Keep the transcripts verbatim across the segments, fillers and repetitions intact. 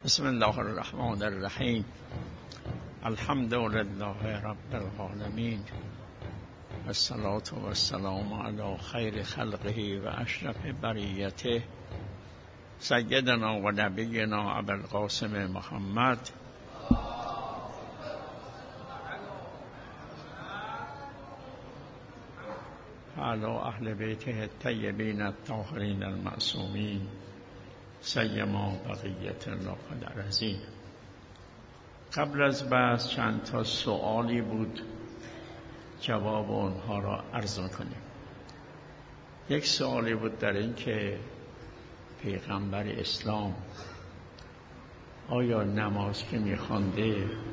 بسم الله الرحمن الرحیم. الحمد لله رب العالمین، الصلاة والسلام علی خیر خلقه و اشرف بریته سیدنا و نبینا ابوالقاسم محمد علی اهل بیته الطیبین الطاهرین المعصومین سیما بقیت الله در عظیم. قبل از بحث چند تا سوالی بود، جواب اونها را عرض کنیم. یک سوالی بود در این که پیغمبر اسلام آیا نماز که میخوانده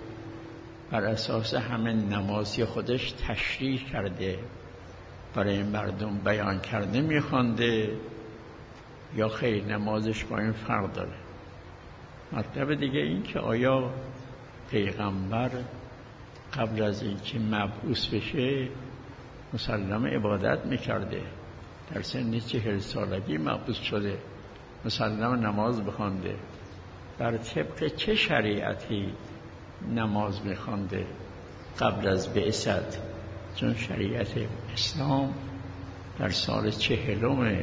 بر اساس همین نمازی خودش تشریح کرده برای مردم بیان کرده میخوانده یا خیر نمازش با این فرق داره؟ مطلب دیگه این که آیا پیغمبر قبل از اینکه مبعوث بشه مسلم عبادت میکرده، در سن چهل سالگی مبعوث شده، مسلم نماز بخوانده، بر طبق چه شریعتی نماز میخوانده قبل از بعثت؟ چون شریعت اسلام در سال چهلم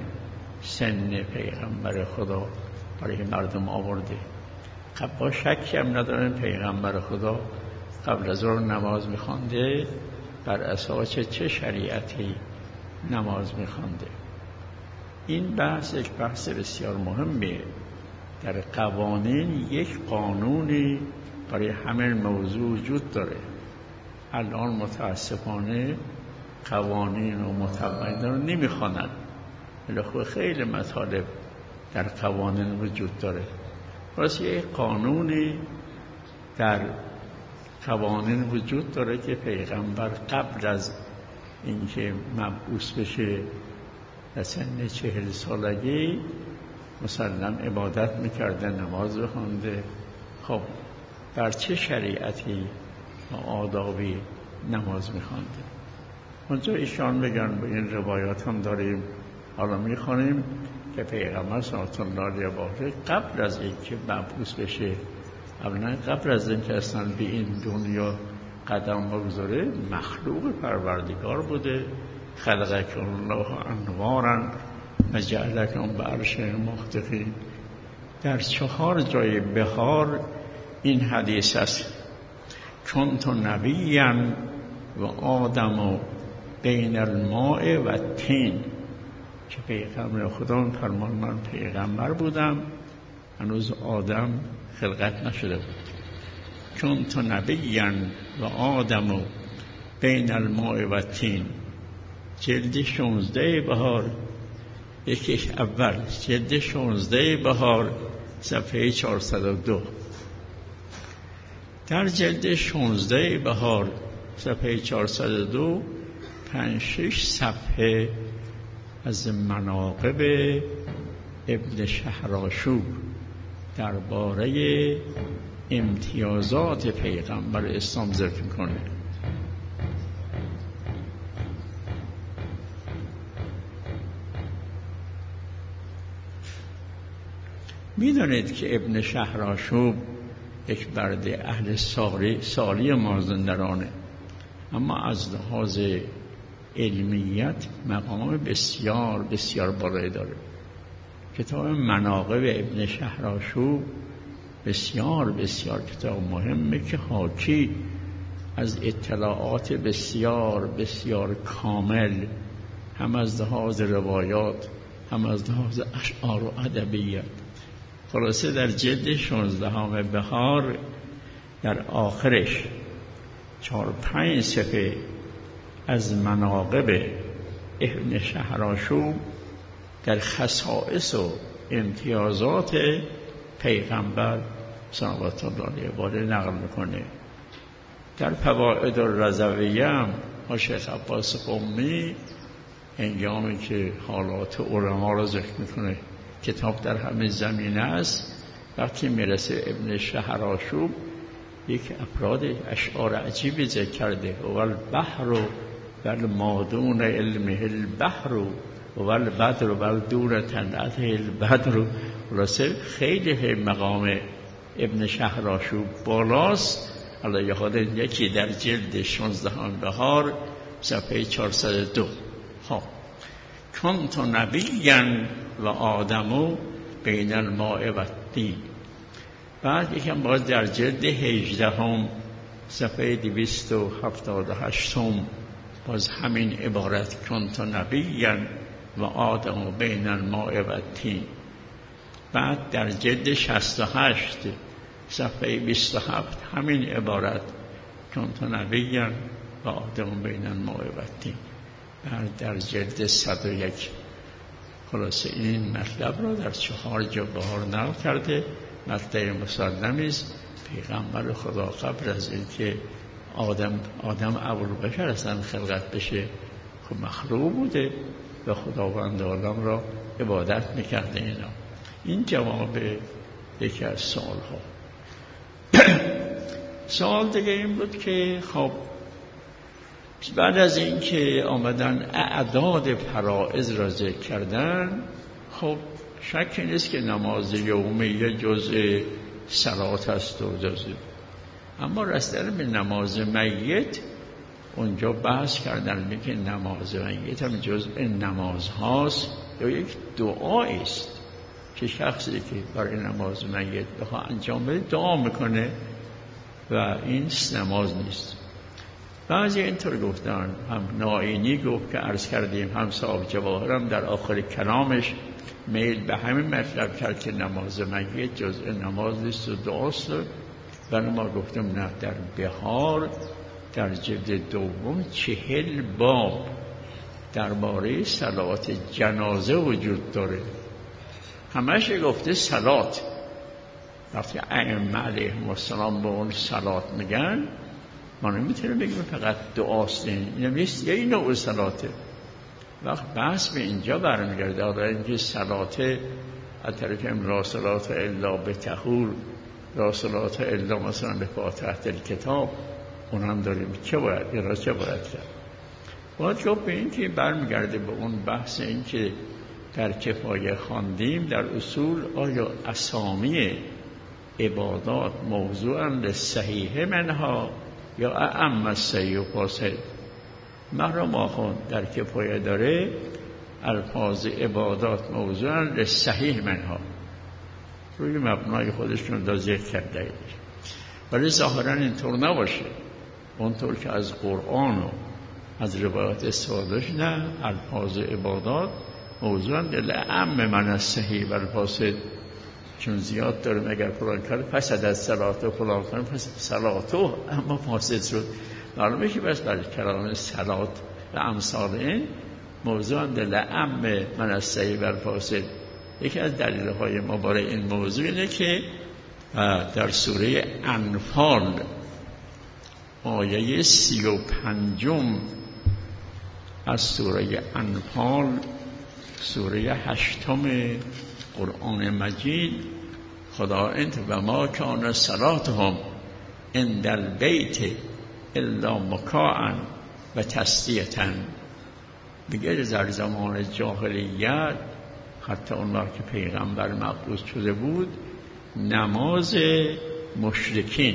سن پیغمبر خدا برای مردم آورده. خب با شکی هم ندارن پیغمبر خدا قبل از ظهر نماز میخوانده، بر اساس چه شریعتی نماز میخوانده. این بحث یک بحث بسیار مهمه. در قوانین یک قانونی برای همین موضوع وجود داره. الان متاسفانه قوانین و متبعین رو نمیخوانند، ولی خیلی مطالب در قوانین وجود داره. واسه یک قانونی در قوانین وجود داره که پیغمبر قبل از اینکه مبعوث بشه در سن چهل سالگی مسلم عبادت میکرده، نماز بخونده. خب بر چه شریعتی و آدابی نماز میخونده؟ اونجا ایشان بگن به این روایات هم داریم، حالا میخوانیم که پیغمبر صلی الله علیه و آله قبل از اینکه مبعوث بشه، اولا قبل از اینکه اصلا به این دنیا قدم بگذاره، مخلوق پروردگار بوده. خلقک الله انوارا و جعلکم بعرش مختفین. در چهار جای بهار این حدیث است: کنت نبیا و آدم بین الماء و الطین. که پیغمبر خدا فرمان من پیغمبر بودم، هنوز آدم خلقت نشده بود. کنت نبیا و آدم بین الماء و الطین. جلد شانزده بهار، یکیش اول جلد شانزده بهار صفحه چهارصد و دو. در جلد شانزده بهار صفحه چهارصد و دو پنج شش صفحه از مناقب ابن شهرآشوب درباره امتیازات پیغمبر اسلام ذکر می‌کنه. می‌دانید که ابن شهرآشوب یک برده اهل سالی سالی مازندرانه، اما از لحاظ علمیت مقام بسیار بسیار بالایی داره. کتاب مناقب ابن شهرآشوب بسیار بسیار کتاب مهمه که حاکی از اطلاعات بسیار بسیار کامل، هم از لحاظ روایات هم از لحاظ اشعار و ادبیات. خلاصه در جلد شانزدهم بهار در آخرش چهار پنج صفحه از مناقب ابن شهرآشوب در خصائص و امتیازات پیغمبر صلوات الله علیه و آله نقل میکنه. در فوائد الرضویه هم شیخ عباس قمی هنگامی که حالات علما را ذکر میکنه، کتاب در همه زمینه است، وقتی میرسه ابن شهرآشوب یک افراد اشعار عجیبی ذکر کرده: و البحر و المادون علمه البحر و البدر و الدور تنعته البدر. خلاصه خیلی مقام ابن شهرآشوب بالاست. حالا یاد یکی در جلد شانزدهم بهار صفحه چهارصد و دو. خب کنت نبیا و آدمو بین الماء و الطین. بعد یکم باز در جلد هجدهم صفحه دویست و هفتاد و هشت باز همین عبارت کنت نبیا و آدمو بین الماء و الطین. بعد در جلد شصت و هشت صفحه بیست و هفت همین عبارت کنت نبیا و آدم بین الماء و الطین. بعد در جلد صد و یک. خلاصه این مطلب را در چهار جا بهار نقل کرده. مطلب مسلمی است. پیغمبر خدا قبل از اینکه آدم آدم ابوالبشر اصلا خلقت بشه خب مخلوق بوده و خداوند عالم را عبادت میکرده. اینا این جواب یکی از سوال ها. سوال دیگه این بود که خب بعد از اینکه آمدن اعداد فرائض را ذکر کردن، خب شکی نیست که نماز یومیه جزء صلات است و جزء، اما رسیدن به نماز میت اونجا بحث کردن میگه نماز میت هم جزء نماز هاست یا یک دعایی است که شخصی که برای نماز میت بخواه انجام بده دعا میکنه و این نماز نیست. بعضی اینطور گفتن، هم نائینی گفت که عرض کردیم، هم صاحب جواهر هم در آخر کلامش میل به همین مطلب کرد که نماز میت جزء نماز نیست و دعاست. و ما گفتم نه، در بهار در جلد دوم چهل باب درباره صلات جنازه وجود داره. همش گفته صلات. وقتی ائمه علیهم السلام به اون صلات میگن، ما نمیتونیم بگیم فقط دعاست. این نیست، یه نوع صلاته. وقت بحث به اینجا برمیگرده، آره اینکه صلاته از طریق لا صلات الا به طهور، لا صلات الا مثلا به فاتحه الکتاب، اون هم داریم چه باید این را چه باید کرد. باید گفت به این که برمیگرده به اون بحث این که در کفایه خواندیم در اصول آیا اسامی عبادات موضوعا للصحیح منها یا اعم الصحیح و فاسد. محرم آخوند در کفایه داره الفاظ عبادات موضوعا للصحیح منها، روی مبنای خودشون دا ذکر کرده، ولی ظاهرا اینطور نباشه. اونطور که از قرآن و از روایات استفادهش، نه، الفاظ عبادات موضوعا للأعم من الصحیح و الفاسد، چون زیاد داریم اگر فلان کرد پس از صلات و فلان کنیم پس صلاتو اما فاسد شد. معلومه که بس برای کلام صلات و امثال این موضوعا للأعم من الصحیح و الفاسد. یکی از دلیل‌های ما برای این موضوع اینه که در سوره انفال آیه سی و پنجم از سوره انفال، سوره هشتم قرآن مجید، خدا انت و ما کان صلاتهم عند البیت الا مکاء و تصدیة. میگه در زمان جاهلیت، حتی اون وقت که پیغمبر مبعوث شده بود، نماز مشرکین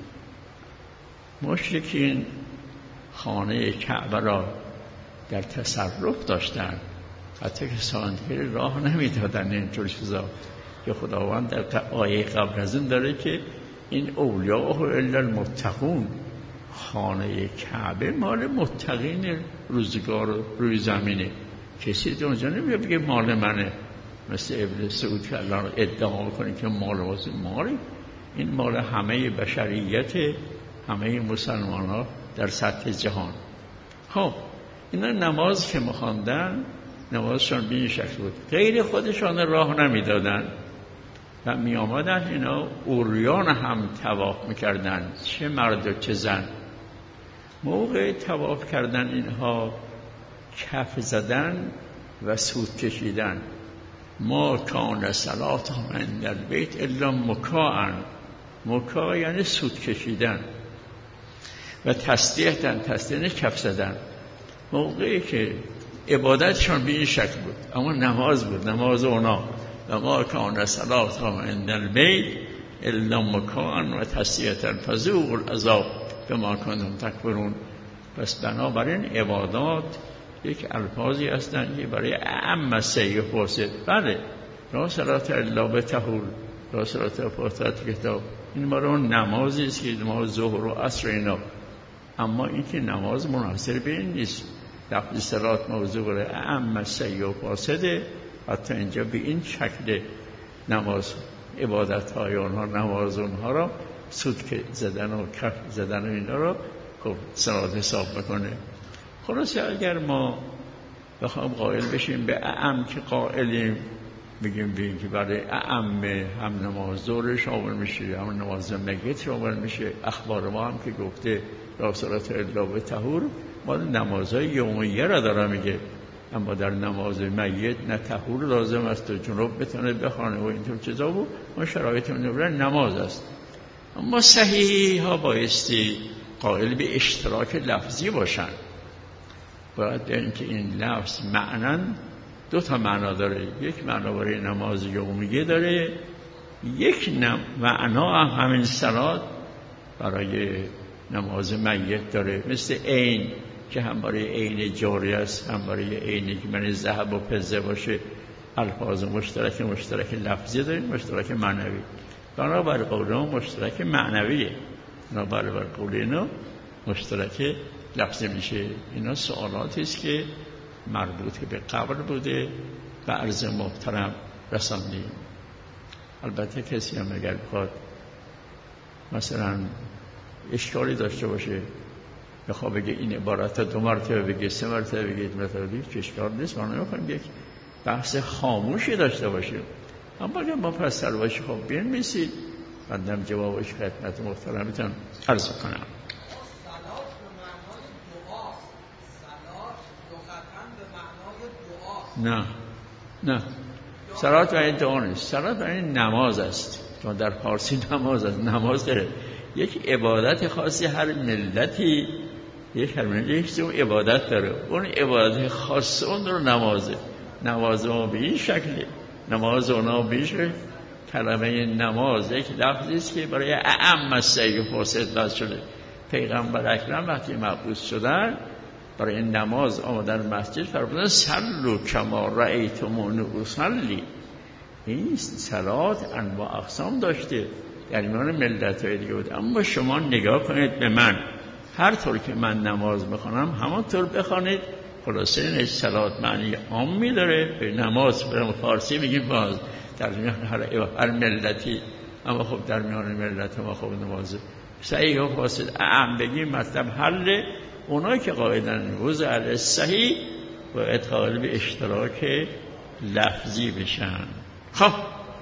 مشرکین خانه کعبه را در تصرف داشتن، حتی که سانتیر راه نمیدادن اینطور چیزا. که خداوند در آیه قبل از این داره که این اولیاء الا المتقون، خانه کعبه مال متقین روزگار روی زمینه. کسی تو اونجا نمیگه بگه مال منه، مثل ابن سعود که الان ادعا کنه که مال واسه مالی. این مال همه بشریت، همه مسلمان ها در سطح جهان. خب اینا نماز که می‌خواندن، نمازشان به این شکل بود، غیر خودشان راه نمیدادن و می آمدن اینا اوریان هم طواف میکردن، چه مرد و چه زن. موقع طواف کردن اینها کف زدن و سود کشیدن. ما کان صلاتهم عند البیت الا مکاء، مکاء یعنی سود کشیدن، و تصدیه تصدیه کف زدن. موقعی که عبادتشان به این شکل بود، اما نماز بود، نماز اونا. و ما کان صلاتهم عند البیت الا مکان و تسلیة فذوقوا العذاب بما کنتم تکفرون. پس بنابراین عبادات یک الفاظی هستند که برای اعم سیء فاسد. بله لا صلاة الا بطهور، لا صلاة فاتحة کتاب، این برای اون نمازی است که نماز ظهر و عصر اینا. اما این که نماز منحصر به این نیست. لفظ صلات موضوع برای اعم سیء و فاسده. حتی اینجا به این شکل نماز عبادت های اونها، نماز اونها را سود که زدن و کف زدن و اینا را خب صلات حساب میکنه. خلاصه اگر ما بخوام قائل بشیم به اعم که قائلیم، بگیم بگیم که برای اعم هم نماز ظهر شامل میشه، هم نماز مگت شامل میشه. اخبار ما هم که گفته لا صلاة الا بطهور، ما نمازهای یومیه را داره میگه. اما در نماز میت نه طهور لازم است و جنوب بتونه بخوانه و اینطور چیزا بود. ما شرایط اون نماز است. اما صحیح ها بایستی قائل به اشتراک لفظی باشن. باید به اینکه این لفظ معنن دو تا معنا داره. یک معنا برای نماز یومیه داره، یک معنا هم همین صلات برای نماز میت داره. مثل عین که هم برای عین جاری است، هم برای عینی که من ذهب و فضه باشه. الفاظ مشترک مشترک لفظی داریم، مشترک معنوی. بنابر قول ما مشترک معنویه، بنابر قول اینا مشترک لفظی میشه. اینا سوالاتی است که مربوط به قبر بوده و عرض محترم رساندیم. البته کسی هم اگر بخواد مثلا اشکالی داشته باشه، بخواد بگه این عبارت دو مرتبه بگه، سه مرتبه بگه، مرتبه بگه، اشکال نیست. ما نمیخوایم یک بحث خاموشی داشته باشیم. اما اگر ما پسر باشی خب بنویسید، بندم جوابش خدمت محترمتون عرض کنم. نه نه صلات و این دعا نیست. صلات و این نماز است. چون در فارسی نماز است، نماز داره یک عبادت خاصی. هر ملتی یک هر ملتی یک عبادت داره. اون عبادت خاص اون رو نمازه. نماز ما به این شکله. نماز اونا بیشه. کلمه نماز یک لفظی است که برای اعم سیء فاسد وضع شده. پیغمبر اکرم وقتی مبعوث شدن برای این نماز آمدن مسجد فرمودن صلوا کما رأیتمونی اصلی. این صلات انواع اقسام داشته، در میان ملت‌های دیگه بود. اما شما نگاه کنید به من، هر طور که من نماز بخونم همانطور بخوانید. خلاصه این صلات معنی عامی داره. به نماز به فارسی میگیم باز در میان هر, هر ملتی. اما خب در میان ملت ما خب نماز صحیح و فاسد اعم بگیم مطلب حل. اونایی که قاعدن وضع علی صحیح و ادخال به اشتراک لفظی بشن. خب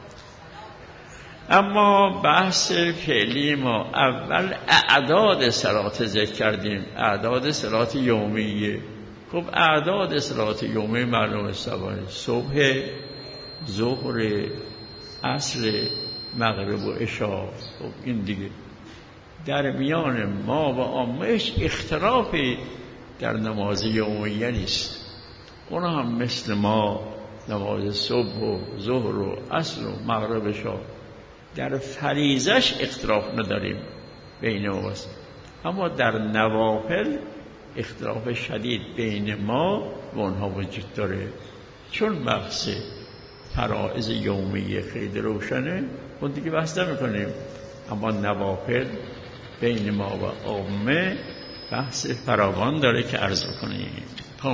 اما بحث فعلی ما اول اعداد صلات ذکر کردیم. اعداد صلات یومیه. خب اعداد صلات یومیه معلوم است، صبح، ظهر، عصر، مغرب و عشاء. خب این دیگه در میان ما و عامه‌اش اختلافی در نماز یومیه نیست. اونا هم مثل ما نماز صبح و ظهر و عصر و مغرب و عشاء در فریضش اختلاف نداریم بین ما. اما در نوافل اختلاف شدید بین ما و اونها وجود داره. چون بحث فرائض یومیه خیلی روشنه اون دیگه بحث نمی‌کنیم. اما نوافل بین ما و عامه بحث فراوان داره که عرض کنیم. خب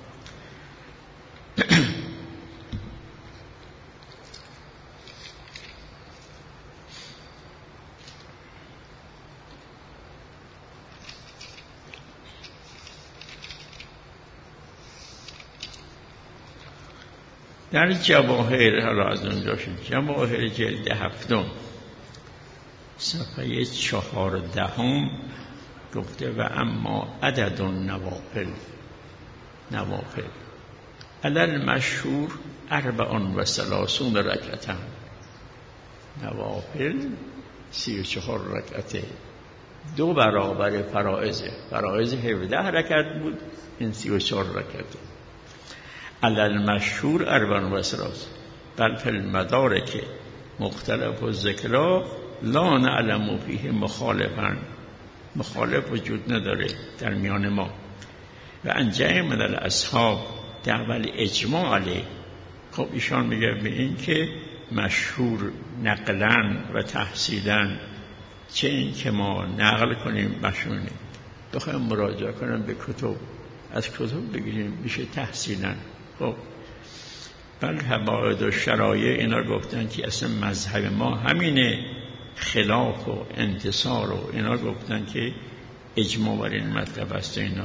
در جواهر، حالا از اونجا شد، جواهر جلد هفتم صفحه چهاردهم گفته و اما عدد النوافل، نوافل علل مشهور اربعون و ثلاثون رکعتن. نوافل سی و چهار رکعته، دو برابر فرائضه. فرائض هفده رکعت بود، این سی و چهار رکعته. علل مشهور اربعون و ثلاثون بل فی المدارک مختلف و ذکرها لا نعلم فیه مخالفا، مخالف وجود نداره در میان ما. و انجام من الاصحاب دعوال اجماع علیه. خب ایشان میگه به این که مشهور نقلن و تحصیلن، چه این که ما نقل کنیم مشهوریم، بخوایم مراجعه کنیم به کتب، از کتب بگیریم میشه تحصیلن. خب بل حباید و شرایع اینا گفتن که اصلا مذهب ما همینه، خلاف و انتصار و اینا گفتن که اجماع بر این مطلب است. اینا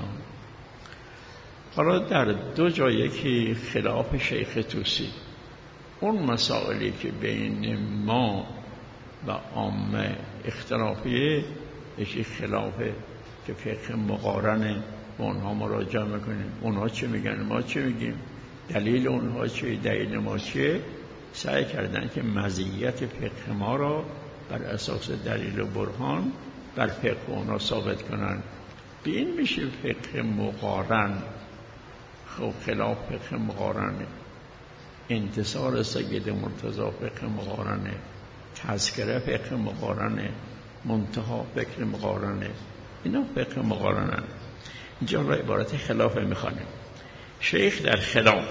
حالا در دو جای، یکی خلاف شیخ طوسی، اون مسائلی که بین ما و عامه اختلافیه، یکی خلافه که فقه مقارنه، با اونها مراجعه میکنیم، اونها چه میگن ما چه میگیم، دلیل اونها چیه، دلیل ما چیه. سعی کردن که مزیت فقه ما را بر اساس دلیل و برهان بر فقه اونها ثابت کنن. به این میشه فقه مقارن. خب خلاف فقه مقارنه، انتصار سید مرتضی فقه مقارنه، تذکره فقه مقارنه، منتها فقه مقارنه. اینا فقه مقارنه. اینجا را عبارت خلافه میخوانیم. شیخ در خلاف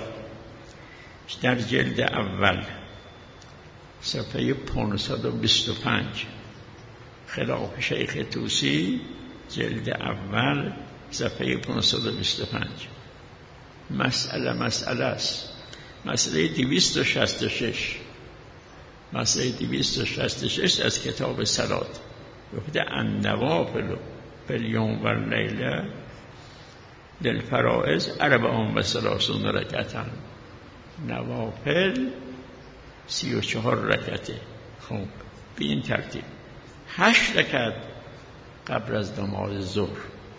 در جلد اول صفحه پانصد و بیست و پنج، خلاف شیخ طوسی جلد اول صفحه پانصد و بیست و پنج، مسئله مسئله است. مسئله دویست و شصت و شش، مسئله دویست و شصت و شش از کتاب صلات گفته النوافل فالیوم و اللیله للفرائض اربع و ثلاثون رکعتن. نوافل سی و چهار رکعته. خب به این ترتیب هشت رکعت قبل از نماز ظهر،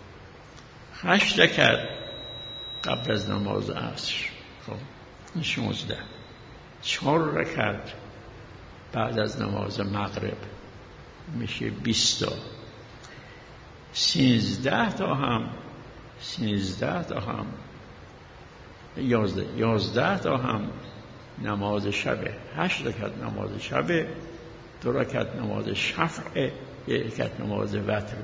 هشت رکعت قبل از نماز عصر. خب این شانزده. چهار رکعت بعد از نماز مغرب میشه بیست تا. سیزده تا هم سیزده تا هم یازده یازده تا هم نماز شبه. هشت رکعت نماز شبه، دو رکعت نماز شفعه، یک رکعت نماز وتر،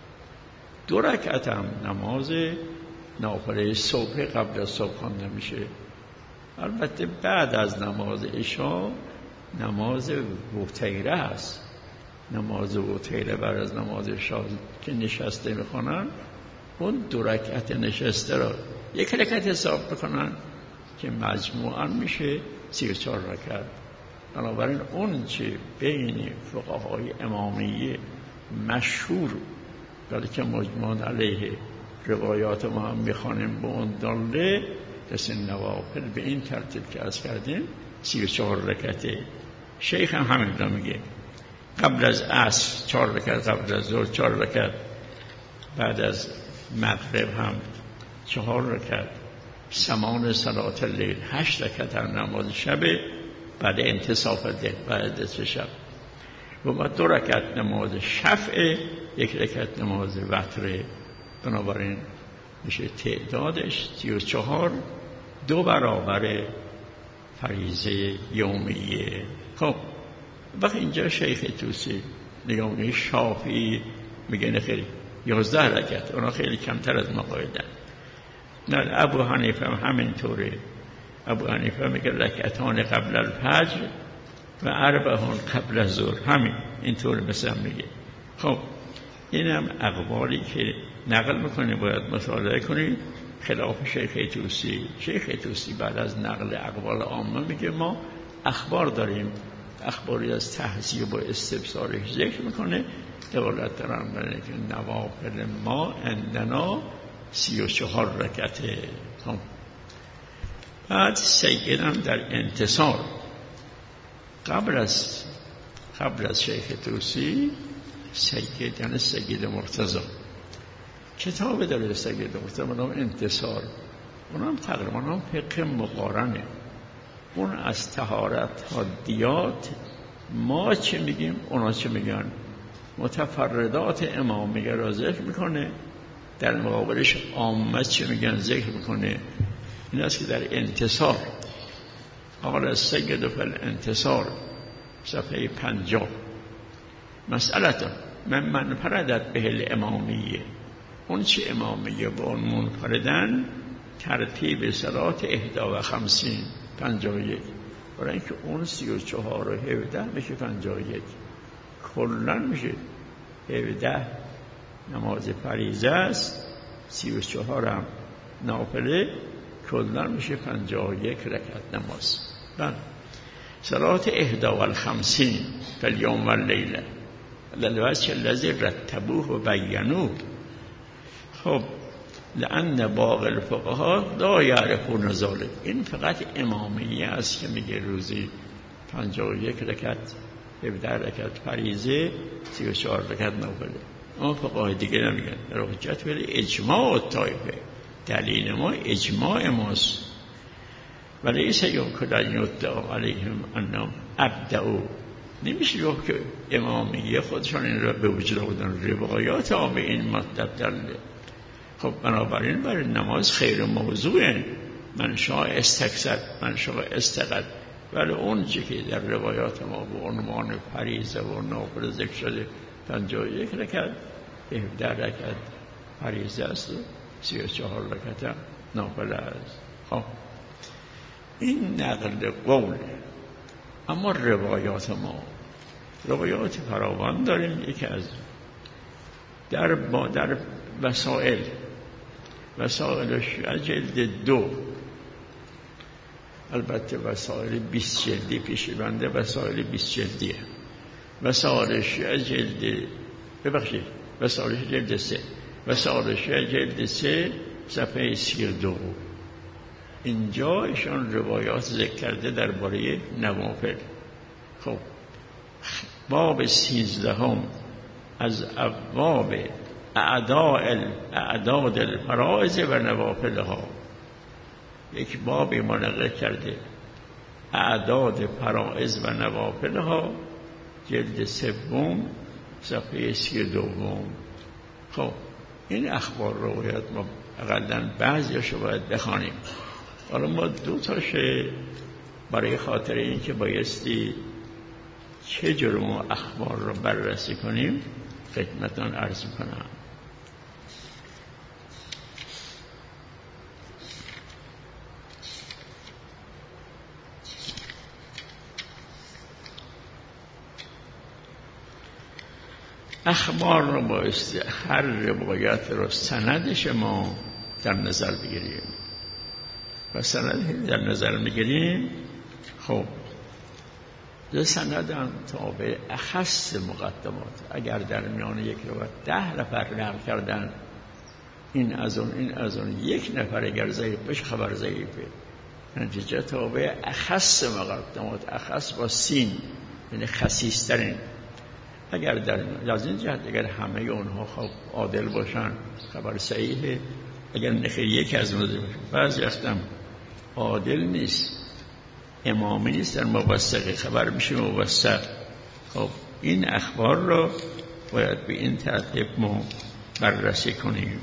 دو رکعت هم نماز نافله صبح قبل از صبح خوانده میشه. البته بعد از نماز عشا نماز وتیره است. نماز وتیره بعد از نماز عشا که نشسته میخوانن، اون دو رکعت نشسته را یک رکعت حساب بکنن که مجموعاً میشه سی و چهار رکعت. بنابراین اون چه بین فقهای امامیه مشهور ولی که مجموعاً علیه روایات ما هم میخوانیم به اون داله، دست نوافل به این ترتیب که از کردیم سی و چهار رکعته. شیخ هم همین را میگه، قبل از عصر چهار رکعت، قبل از ظهر چهار رکعت، بعد از مغرب هم چهار رکعت، سمان صلات اللیل هشت رکعت هم نماز شب بعد انتصاف ده بعد از شب، و بعد دو رکعت نماز شفع، یک رکعت نماز وتر. بنابراین میشه تعدادش سی و چهار، دو برابر فریضه یومیه. خب وقتی اینجا شیخ طوسی نگاه شافعی میگه خیلی یازده رکعت، اونا خیلی کمتر از ما قایدن. نه ابو حنیفه هم همینطوره. ابو حنیفه میگه رکعتان قبل الفجر و اربعون قبل از ظهر، همین اینطور مثلا میگه. خب این هم اقوالی که نقل میکنه باید مطالعه کنید. خلاف شیخ طوسی. شیخ طوسی بعد از نقل اقوال عامه میگه ما اخبار داریم، اخباری از تحذیب و استبصارش ذکر میکنه، دولت دارم برای که نوافل ما اندنا سی و چهار رکعته. بعد سیدم در انتصار قبل از قبل از شیخ طوسی سید یعنی سید مرتضی کتاب داره، سید مرتضی به نام انتصار. اونم تقریبا هم فقه مقارنه. اون از طهارت تا دیات ما چه میگیم اونا چه میگن، متفردات امامیه را ذکر میکنه، در مقابلش عامه چه میگن ذکر میکنه. این است که در انتصار قال السید فی الانتصار صفحه پنجاه مسئلتون من منفردت به الامامیه، اون چه امامیه با اون منفردن ترتیب صلات احدا و خمسین پنجاه و یک، برای اینکه اون سی و چهار و هفده میشه پنجاه و یک، کلن میشه هفده نماز فریضه است، سی و چهار هم نافله، کلن میشه پنجاه و یک رکعت نماز. بله صلات احدا و الخمسین فالیوم و اللیله للوجه الذی رتبوه و بینوه. خب لأن باقی الفقها لا یعرفون ذلک، این فقط امامیه است که میگه روزی پنجاه و یک رکعت، هفده رکعت فریضه، سی و چهار رکعت نافله. اما فقهای دیگه نمیگن. در حجت ولی اجماع الطایفه، دلیل ما اجماع ماست. ولی ایسا یمکن ان یدعا علیهم انهم ابدعوا، نمیشه گفت که امامیه خودشان این را به وجود آوردن، روایات آب این مطلب دلیله. خب بنابراین برای نماز خیر موضوعه، من شاء استکثر من شاء استقل، ولی اون چی که در روایات ما به عنوان فریضه و نافله ذکر شده پنجاه و یک رکعت، هفده رکعت فریضه است و سی و چهار رکعت نافله است. خب این نقل قوله. اما روایات ما روایات فراوان داریم. یکی از در با در وسائل وسائل شیعه جلد دو، البته وسائل بیست جلدی پیش بنده، وسائل بیست جلدیه. وسائل شیعه جلد ببخشید وسائل جلد سه، وسائل شیعه جلد سه صفحه سی و دو. اینجا ایشان روایات ذکر کرده درباره نوافل. خب باب سیزدهم از ابواب اعداد الفرائض و نوافلها، یک بابی منقل کرده اعداد فرائض و نوافلها، جلد سوم صفحه سی دوم. خب این اخبار روایت ما اقلن بعضیاشو باید بخوانیم. حالا ما دو تاشه برای خاطر این که بایستی چه جرم و اخبار رو بررسی کنیم خدمتان عرض کنم. اخبار رو بایستی هر روایت رو سندش ما در نظر بگیریم و سند در نظر میگیریم. خب دو سند هم تابع اخص مقدمات. اگر در میان یک روایت ده نفر نقل کردن، این از اون این از اون، یک نفر اگر ضعیف بشه خبر ضعیفه، نتیجه تابع اخص مقدمات. اخص با سین یعنی خسیسترین. اگر در از این جهت اگر همه اونها خب عادل باشن خبر صحیحه، اگر نخیر یک از اونها باشه. بعضی هستم عادل نیست، امامی نیست، در موثق خبر میشه موثق. خب این اخبار رو باید به این ترتیب ما بررسی کنیم.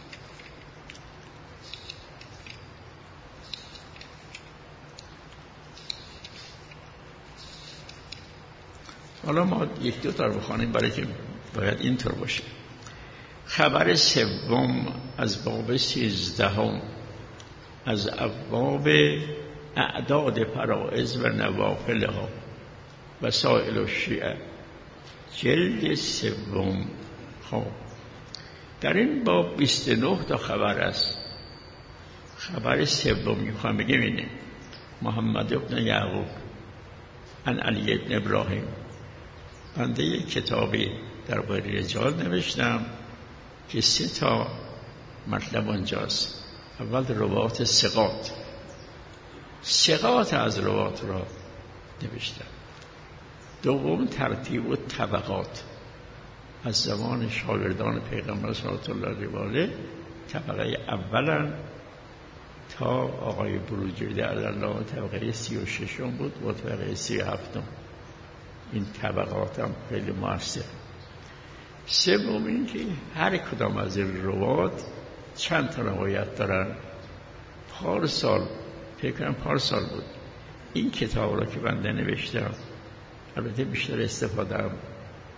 حالا ما یک دو تا رو بخوانیم برای که باید اینطور باشه. خبر سوم از باب سیزدهم از ابواب اعداد فرائض و نوافلها وسائل الشیعه جلد سوم. خب در این باب بیست و نه تا خبر است. خبر سوم میخوام بگم اینه: محمد ابن یعقوب عن علی ابن ابراهیم. بنده یک کتابی در باره رجال نوشتم که سه تا مطلب اونجاست. اول روات ثقات، ثقات از روات را نوشتم. دوم ترتیب و طبقات، از زمان شاگردان پیغمبر صلی الله علیه و آله، طبقه اولا تا آقای بروجردی علی الله طبقه سی و ششم بود و طبقه سی و هفتم. این طبقات هم خیلی موثر. سوم این که هر کدام از این روات چند تا روایت دارن. پارسال فکر کنم پارسال بود این کتاب را که بنده نوشتم، البته بیشتر استفاده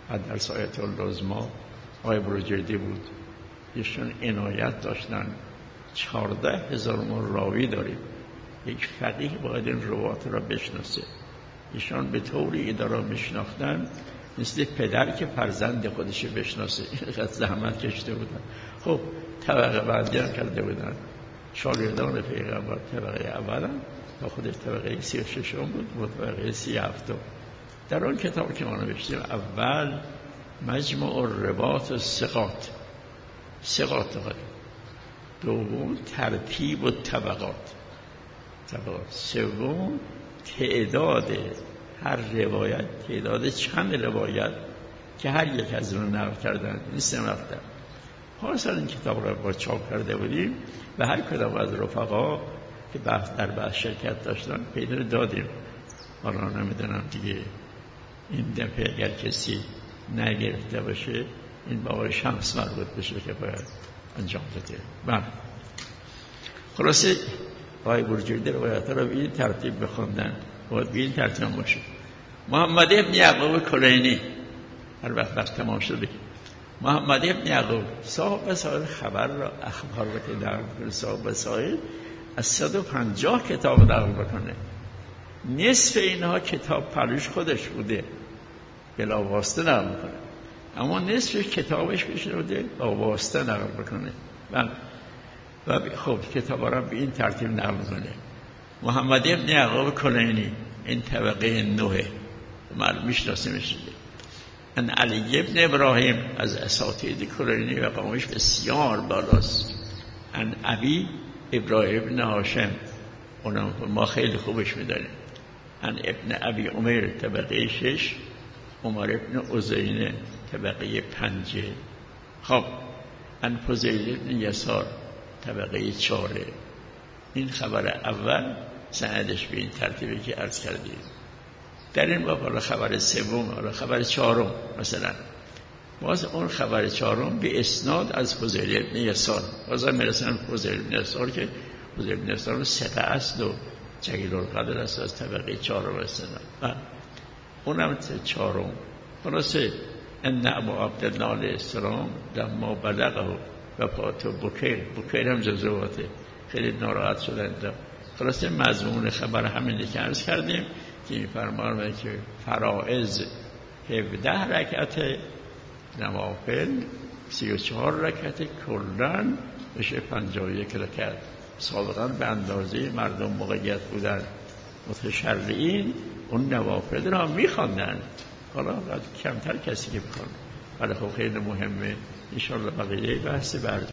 و در سایت العظما آقای بروجردی بود. ایشون عنایت داشتن چهارده هزار ما راوی داریم، یک فقیه باید این روات را بشناسه. ایشان به طوری اینا میشناختن مثل پدر که فرزند خودش بشناسه. اینقدر زحمت کشته بودن. خب طبقه بندی هم کرده بودن. شاگردان پیغمبر طبقه اول و خودش طبقه سی و ششم بود و طبقه سی هفتم. در آن کتاب که ما نوشتیم اول مجموع الرباط و ثقات ثقات خود، دوم ترتیب و طبقات طبقات، سوم تعداد هر روایت، تعداد چند روایت که هر یک از اون نقل کردن. این سه مطلب پارسال این کتاب را با چاپ کرده بودیم و هر کدام از رفقا که بحث در بحث شرکت داشتن پیدا دادیم. حالا نمیدونم دیگه این دفعه اگر کسی نگرفته باشه این با آقای شمس مربوط بشه که باید انجام داده. بله خلاصه آقای بروجردی روایت را به این ترتیب بخوندن، باید به این ترتیب باشه. محمد ابن یعقوب کلینی هر وقت وقت تمام شده، محمد ابن یعقوب صاحب وسائل خبر را اخبار را که نقل کنه، صاحب وسائل از صد و پنجاه کتاب نقل بکنه. نصف اینها کتاب پلوش خودش بوده بلا واسطه نقل کنه، اما نصفش کتابش بشه بوده با واسطه نقل بکنه. و و خب کتاب را به این ترتیب نقل کنه. محمد ابن یعقوب کلینی این طبقه نوه معلوم میشناسیمش دیگه. ان علی ابن ابراهیم از اساتید کلینی و قامش بسیار بالاست. ان ابی ابراهیم ابن هاشم اونم ما خیلی خوبش میدانیم. ان ابن ابی عمر طبقه شش، عمر ابن عزینه طبقه پنجه. خب ان فضیل ابن یسار طبقه چهاره. این خبر اول سندش به این ترتیبی که عرض کردیم. در این باب حالا خبر سوم، حالا خبر چهارم مثلا باز اون خبر چهارم به اسناد از فضیل ابن یسار، باز میرسن فضیل ابن یسار که فضیل ابن یسار ثقه است و جلیل القدر است، از طبقه چهارم استناد و اونم چهارم. خلاصه ان ابا عبدالله علیه السلام لما بلغه وفات بکیر، بکیر هم جزواته، خیلی ناراحت شدن. خلاصه مضمون خبر همینه که عرض کردیم که می‌فرمایند که فرائض هفده رکعت، نوافل سی و چهار رکعت، کلاً بشه پنجاه و یک رکعت. سابقاً به اندازه مردم موقعیت بودن متشرعین اون نوافل را می‌خواندن، حالا کمتر کسی که بخوند. ولی خب خیلی مهمه. ان شاء الله بقیه بحث بعد